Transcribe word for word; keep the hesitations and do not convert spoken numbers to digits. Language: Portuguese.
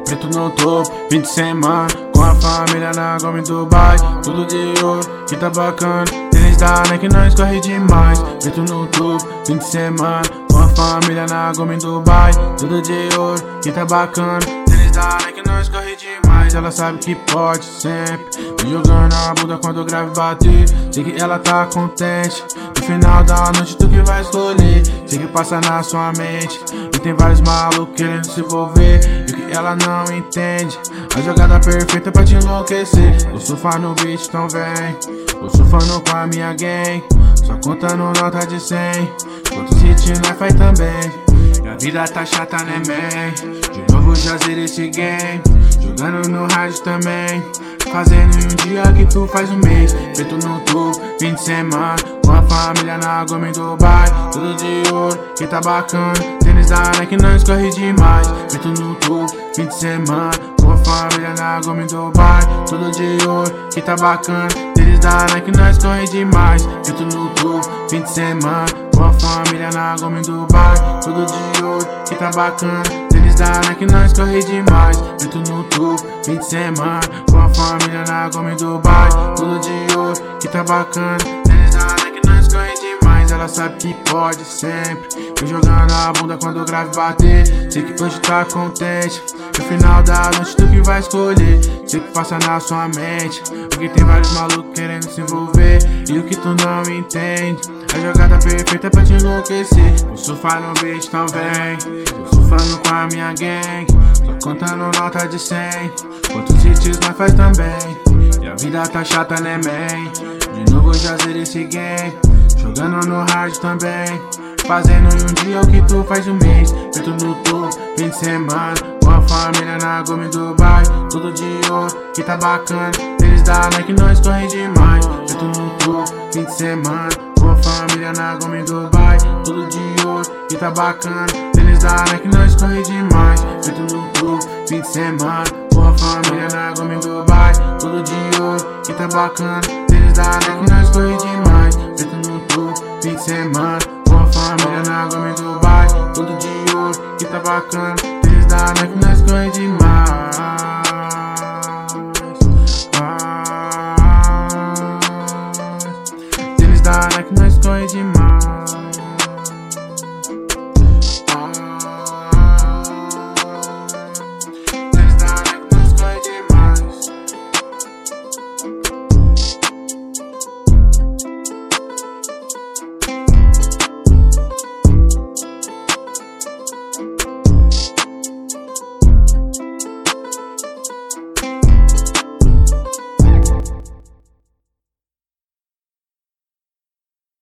preto no topo, fim de semana com a família na Gomes Dubai. Tudo de ouro, que tá bacana. Tênis da Nike, nós corre demais. Preto no topo, fim de semana com a família na Gomes Dubai. Tudo de ouro, que tá bacana. Tênis da Nike, nós corre demais. Ela sabe que pode sempre. Tô jogando a bunda quando o grave bater. Sei que ela tá contente. No final da noite tu que vai escolher. Sei que passa na sua mente. E tem vários malucos querendo se envolver. E o que ela não entende, a jogada perfeita pra te enlouquecer. Tô surfando no beat, então vem. Tô surfando com a minha gang. Só contando nota de cem. Quantos hits nós faz também. E a vida tá chata, né, man? De novo já zerei esse game. Jogando no rádio também. Fazendo em um dia que tu faz um mês. Preto no topo, fim de semana com a família na Gomes Dubai. Tudo de ouro, que tá bacana. Tênis da Nike, nós corre demais. Preto no topo, fim de semana com a família na Gomes Dubai. Tudo de ouro, que tá bacana. Tênis da Nike, nós corre demais. Preto no topo, fim de semana com a família na Gomes Dubai. Tudo de ouro, que tá bacana. Tênis da Nike, nós corre demais. Preto no topo, fim de semana com a família na Gomes Dubai. Tudo de ouro, que tá bacana. Tênis da Nike, nós corre demais. Ela sabe que pode sempre. Tô jogando a bunda quando o grave bater. Sei que hoje tá contente. No final da noite tu que vai escolher. Sei que passa na sua mente. Porque tem vários malucos querendo se envolver. E o que tu não entende, a jogada perfeita pra te enlouquecer. Vou surfar no beat, então vem. Tô surfando com a minha gang. Tô contando nota de cem. Quantos hits nós faz também. E a vida tá chata, né, man? De novo eu já zerei esse game. Jogando no rádio também. Fazendo em um dia o que tu faz um mês. Preto no topo, fim de semana com a família na Gomes Dubai. Tudo de ouro, que tá bacana. Tênis da Nike, nós corre demais. Preto no topo, fim de semana com a família na Gomes Dubai. Tudo de ouro, que tá bacana. Tênis da Nike, nós corre demais. Preto no topo, fim de semana com a família na Gomes Dubai. Tudo de ouro, que tá bacana. Tênis da Nike, nós corre demais. Preto no topo, fim de semana com a família na Gomes Dubai. Tudo de ouro, que tá bacana. Tênis da Nike, nós corre demais. Ah, tênis da Nike, nós corre demais.